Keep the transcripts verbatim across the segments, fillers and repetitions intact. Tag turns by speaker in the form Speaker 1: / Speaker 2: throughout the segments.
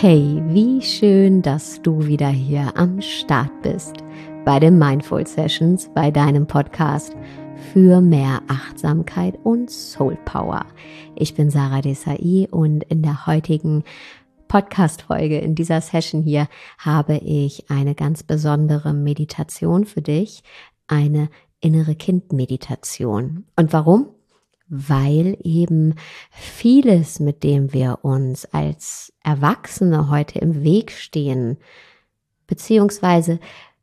Speaker 1: Hey, wie schön, dass du wieder hier am Start bist bei den Mindful Sessions, bei deinem Podcast für mehr Achtsamkeit und Soul Power. Ich bin Sarah Desai und in der heutigen Podcast-Folge, in dieser Session hier, habe ich eine ganz besondere Meditation für dich, eine innere Kind-Meditation. Und warum? Weil eben vieles, mit dem wir uns als Erwachsene heute im Weg stehen, beziehungsweise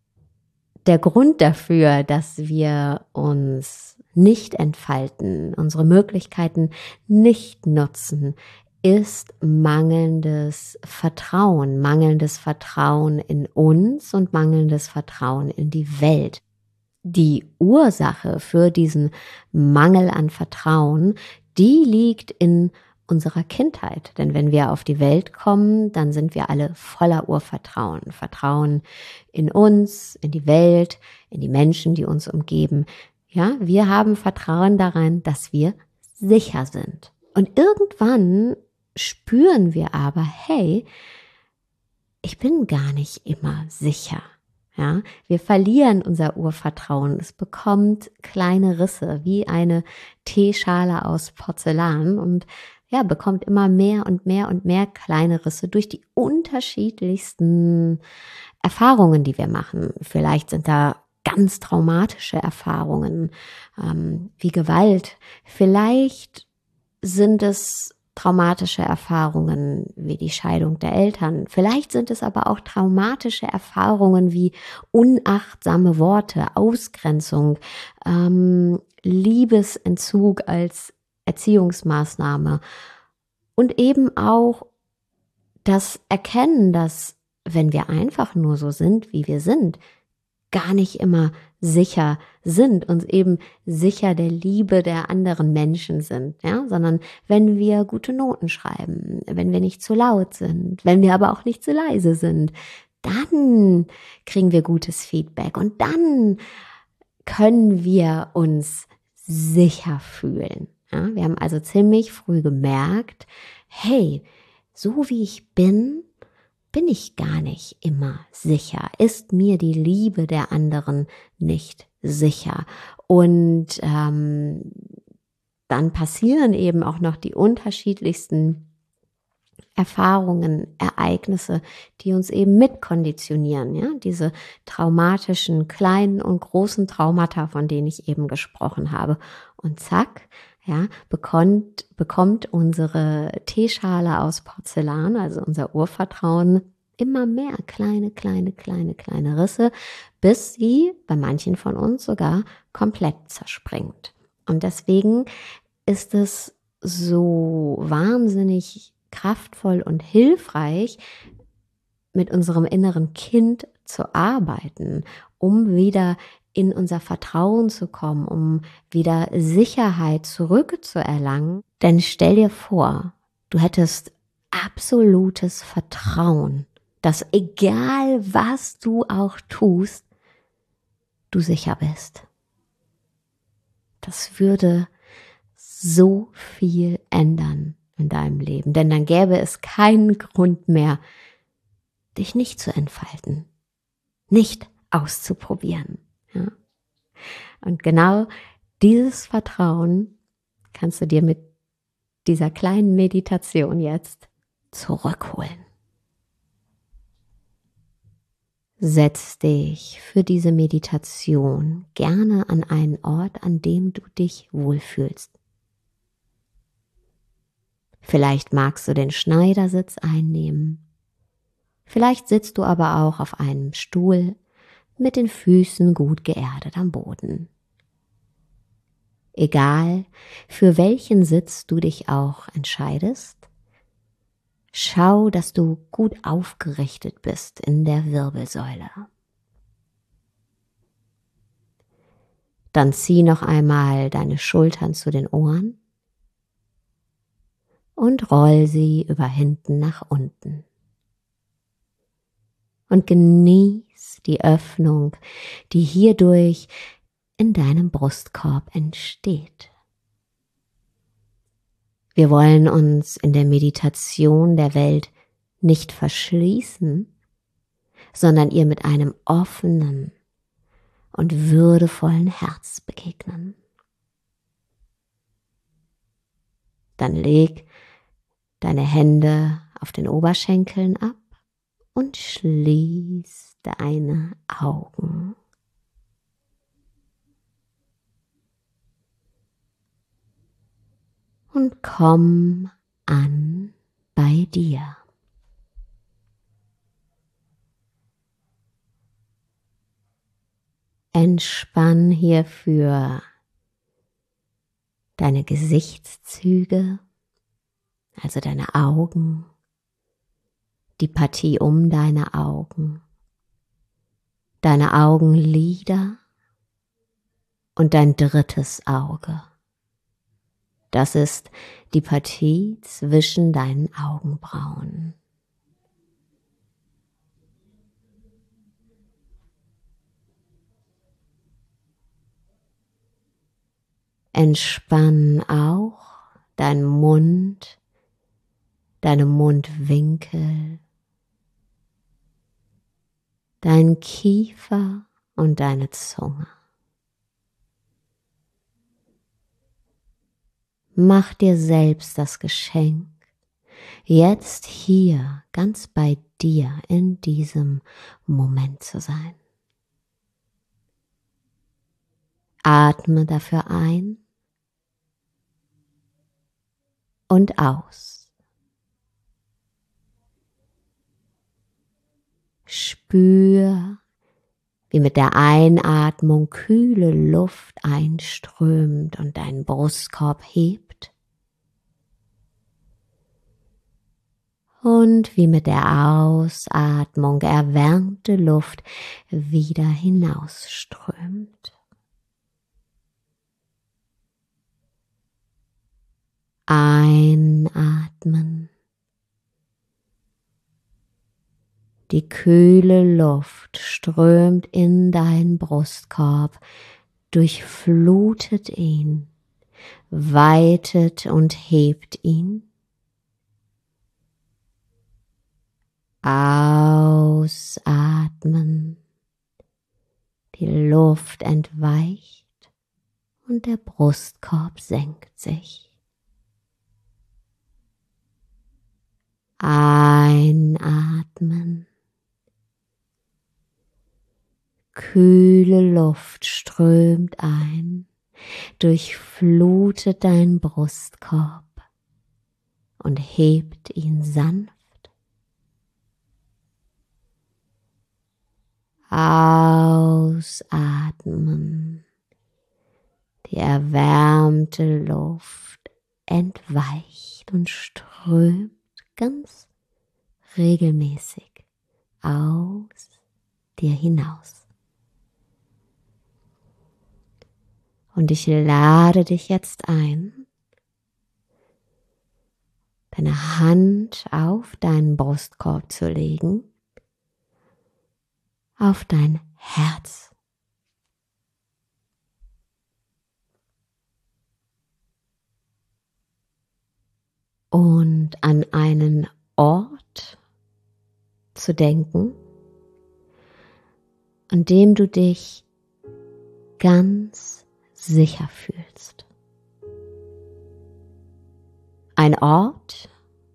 Speaker 1: der Grund dafür, dass wir uns nicht entfalten, unsere Möglichkeiten nicht nutzen, ist mangelndes Vertrauen, mangelndes Vertrauen in uns und mangelndes Vertrauen in die Welt. Die Ursache für diesen Mangel an Vertrauen, die liegt in unserer Kindheit. Denn wenn wir auf die Welt kommen, dann sind wir alle voller Urvertrauen. Vertrauen in uns, in die Welt, in die Menschen, die uns umgeben. Ja, wir haben Vertrauen daran, dass wir sicher sind. Und irgendwann spüren wir aber, hey, ich bin gar nicht immer sicher. Ja, wir verlieren unser Urvertrauen. Es bekommt kleine Risse, wie eine Teeschale aus Porzellan und ja, bekommt immer mehr und mehr und mehr kleine Risse durch die unterschiedlichsten Erfahrungen, die wir machen. Vielleicht sind da ganz traumatische Erfahrungen, ähm, wie Gewalt. Vielleicht sind es traumatische Erfahrungen wie die Scheidung der Eltern. Vielleicht sind es aber auch traumatische Erfahrungen wie unachtsame Worte, Ausgrenzung, ähm, Liebesentzug als Erziehungsmaßnahme und eben auch das Erkennen, dass wenn wir einfach nur so sind, wie wir sind, gar nicht immer sicher sind, uns eben sicher der Liebe der anderen Menschen sind, ja, sondern wenn wir gute Noten schreiben, wenn wir nicht zu laut sind, wenn wir aber auch nicht zu leise sind, dann kriegen wir gutes Feedback und dann können wir uns sicher fühlen. Ja, wir haben also ziemlich früh gemerkt, hey, so wie ich bin, bin ich gar nicht immer sicher, ist mir die Liebe der anderen nicht sicher. Und ähm, dann passieren eben auch noch die unterschiedlichsten Erfahrungen, Ereignisse, die uns eben mitkonditionieren, ja, diese traumatischen kleinen und großen Traumata, von denen ich eben gesprochen habe. Und zack, ja, bekommt, bekommt unsere Teeschale aus Porzellan, also unser Urvertrauen, immer mehr kleine, kleine, kleine, kleine Risse, bis sie bei manchen von uns sogar komplett zerspringt. Und deswegen ist es so wahnsinnig kraftvoll und hilfreich, mit unserem inneren Kind zu arbeiten, um wieder in unser Vertrauen zu kommen, um wieder Sicherheit zurückzuerlangen. Denn stell dir vor, du hättest absolutes Vertrauen, dass egal was du auch tust, du sicher bist. Das würde so viel ändern in deinem Leben, denn dann gäbe es keinen Grund mehr, dich nicht zu entfalten, nicht auszuprobieren. Ja? Und genau dieses Vertrauen kannst du dir mit dieser kleinen Meditation jetzt zurückholen. Setz dich für diese Meditation gerne an einen Ort, an dem du dich wohlfühlst. Vielleicht magst du den Schneidersitz einnehmen. Vielleicht sitzt du aber auch auf einem Stuhl mit den Füßen gut geerdet am Boden. Egal, für welchen Sitz du dich auch entscheidest, schau, dass du gut aufgerichtet bist in der Wirbelsäule. Dann zieh noch einmal deine Schultern zu den Ohren und roll sie über hinten nach unten. Und genieß die Öffnung, die hierdurch in deinem Brustkorb entsteht. Wir wollen uns in der Meditation der Welt nicht verschließen, sondern ihr mit einem offenen und würdevollen Herz begegnen. Dann leg deine Hände auf den Oberschenkeln ab und schließ deine Augen. Und komm an bei dir. Entspann hierfür deine Gesichtszüge, also deine Augen, die Partie um deine Augen, deine Augenlider und dein drittes Auge. Das ist die Partie zwischen deinen Augenbrauen. Entspann auch deinen Mund, deine Mundwinkel, dein Kiefer und deine Zunge. Mach dir selbst das Geschenk, jetzt hier ganz bei dir in diesem Moment zu sein. Atme dafür ein und aus. Spür, wie mit der Einatmung kühle Luft einströmt und deinen Brustkorb hebt. Und wie mit der Ausatmung erwärmte Luft wieder hinausströmt. Einatmen. Die kühle Luft strömt in deinen Brustkorb, durchflutet ihn, weitet und hebt ihn. Ausatmen. Die Luft entweicht und der Brustkorb senkt sich. Einatmen. Kühle Luft strömt ein, durchflutet deinen Brustkorb und hebt ihn sanft. Ausatmen. Die erwärmte Luft entweicht und strömt ganz regelmäßig aus dir hinaus. Und ich lade dich jetzt ein, deine Hand auf deinen Brustkorb zu legen, auf dein Herz. Und an einen Ort zu denken, an dem du dich ganz sicher fühlst. Ein Ort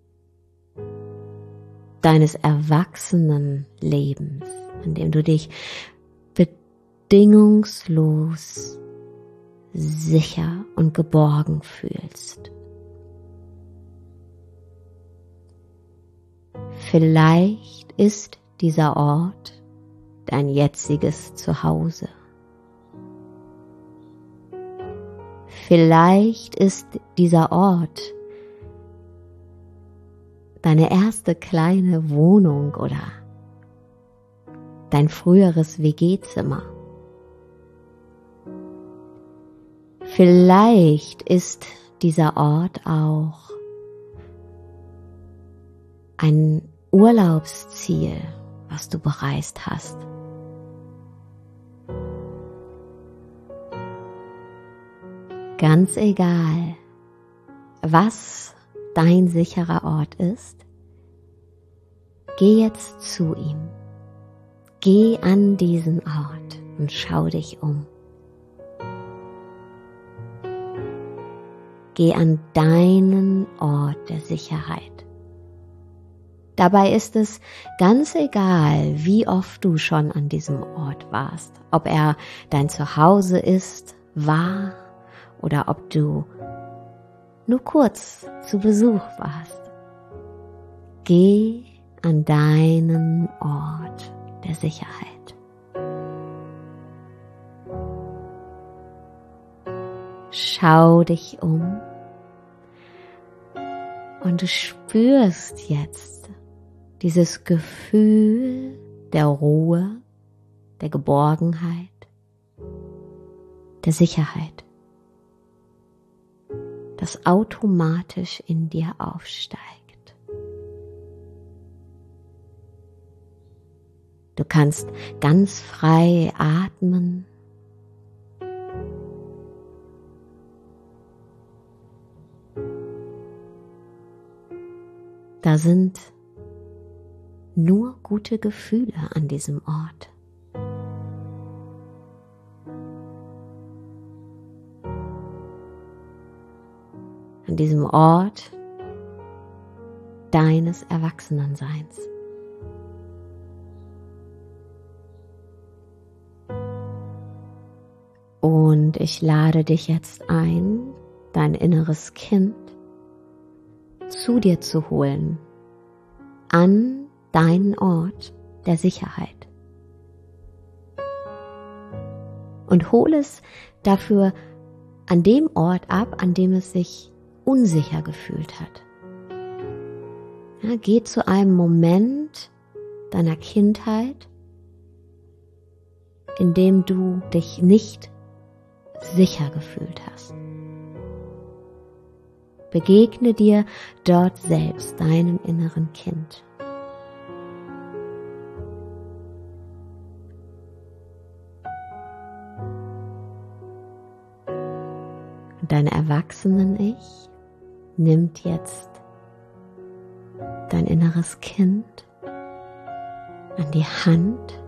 Speaker 1: deines Erwachsenenlebens, an dem du dich bedingungslos sicher und geborgen fühlst. Vielleicht ist dieser Ort dein jetziges Zuhause. Vielleicht ist dieser Ort deine erste kleine Wohnung oder dein früheres W G-Zimmer. Vielleicht ist dieser Ort auch ein Urlaubsziel, was du bereist hast. Ganz egal, was dein sicherer Ort ist, Geh jetzt zu ihm. Geh an diesen Ort und schau dich um. Geh an deinen Ort der Sicherheit. Dabei ist es ganz egal, wie oft du schon an diesem Ort warst, ob er dein Zuhause ist, war oder ob du nur kurz zu Besuch warst. Geh an deinen Ort der Sicherheit. Schau dich um und du spürst jetzt dieses Gefühl der Ruhe, der Geborgenheit, der Sicherheit, das automatisch in dir aufsteigt. Du kannst ganz frei atmen. Da sind nur gute Gefühle an diesem Ort. An diesem Ort deines Erwachsenenseins. Und ich lade dich jetzt ein, dein inneres Kind zu dir zu holen, an deinen Ort der Sicherheit. Und hol es dafür an dem Ort ab, an dem es sich unsicher gefühlt hat. Ja, geh zu einem Moment deiner Kindheit, in dem du dich nicht sicher gefühlt hast. Begegne dir dort selbst, deinem inneren Kind. Und dein Erwachsenen-Ich nimmt jetzt dein inneres Kind an die Hand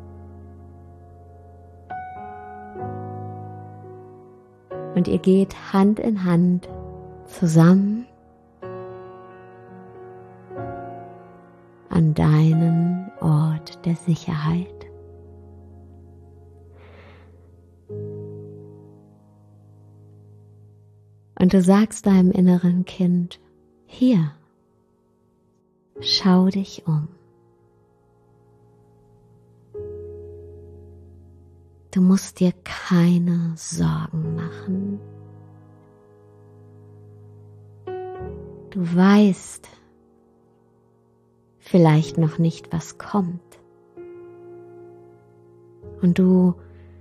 Speaker 1: und ihr geht Hand in Hand zusammen an deinen Ort der Sicherheit. Und du sagst deinem inneren Kind, hier, schau dich um. Du musst dir keine Sorgen machen. Du weißt vielleicht noch nicht, was kommt. Und du,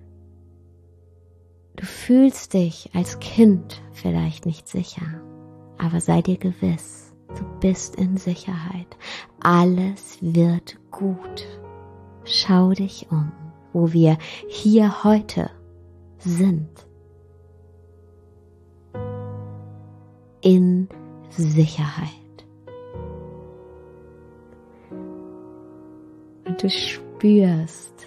Speaker 1: du fühlst dich als Kind vielleicht nicht sicher, aber sei dir gewiss, du bist in Sicherheit. Alles wird gut. Schau dich um, wo wir hier heute sind. In Sicherheit. Und du spürst,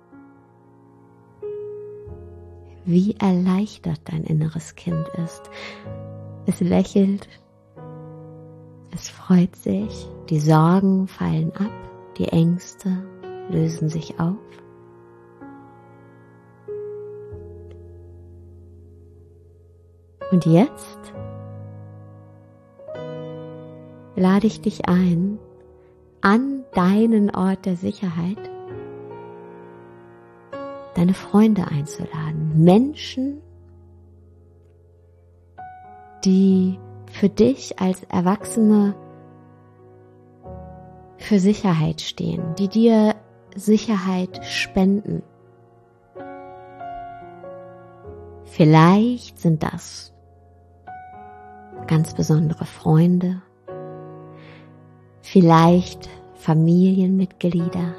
Speaker 1: wie erleichtert dein inneres Kind ist. Es lächelt, es freut sich, die Sorgen fallen ab, die Ängste lösen sich auf. Und jetzt lade ich dich ein, an deinen Ort der Sicherheit deine Freunde einzuladen. Menschen, die für dich als Erwachsene für Sicherheit stehen, die dir Sicherheit spenden. Vielleicht sind das ganz besondere Freunde, vielleicht Familienmitglieder.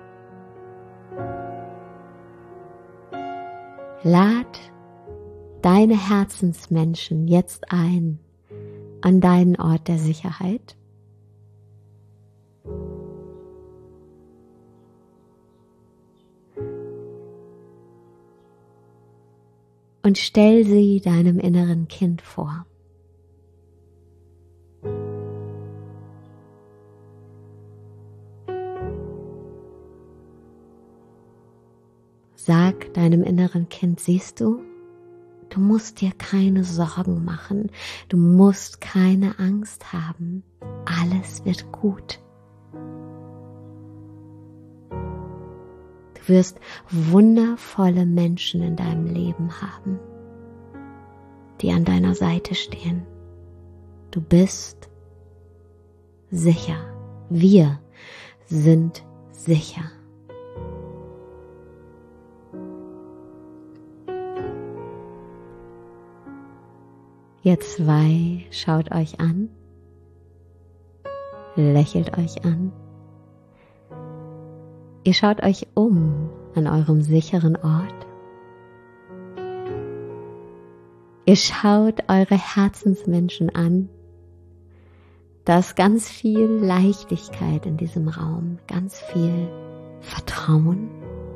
Speaker 1: Lad deine Herzensmenschen jetzt ein an deinen Ort der Sicherheit und stell sie deinem inneren Kind vor. Sag deinem inneren Kind, siehst du, du musst dir keine Sorgen machen, du musst keine Angst haben, alles wird gut. Du wirst wundervolle Menschen in deinem Leben haben, die an deiner Seite stehen. Du bist sicher, wir sind sicher. Ihr zwei schaut euch an, lächelt euch an. Ihr schaut euch um an eurem sicheren Ort. Ihr schaut eure Herzensmenschen an. Da ist ganz viel Leichtigkeit in diesem Raum, ganz viel Vertrauen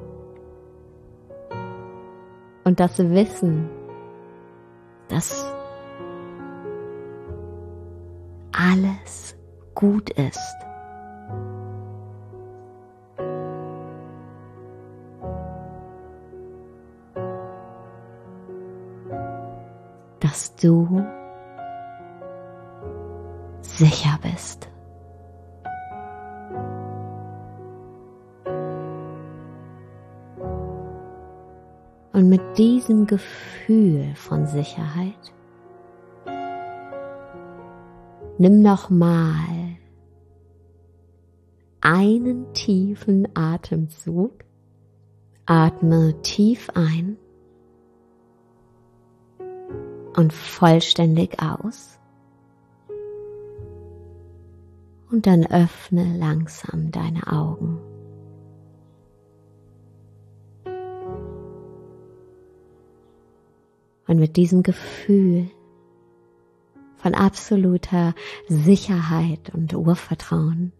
Speaker 1: und das Wissen, dass alles gut ist. Dass du sicher bist. Und mit diesem Gefühl von Sicherheit nimm nochmal einen tiefen Atemzug, atme tief ein und vollständig aus und dann öffne langsam deine Augen. Und mit diesem Gefühl von absoluter Sicherheit und Urvertrauen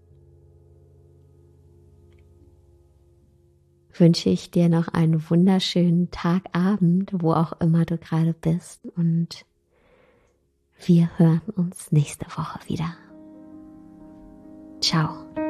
Speaker 1: wünsche ich dir noch einen wunderschönen Tagabend, wo auch immer du gerade bist, und wir hören uns nächste Woche wieder. Ciao.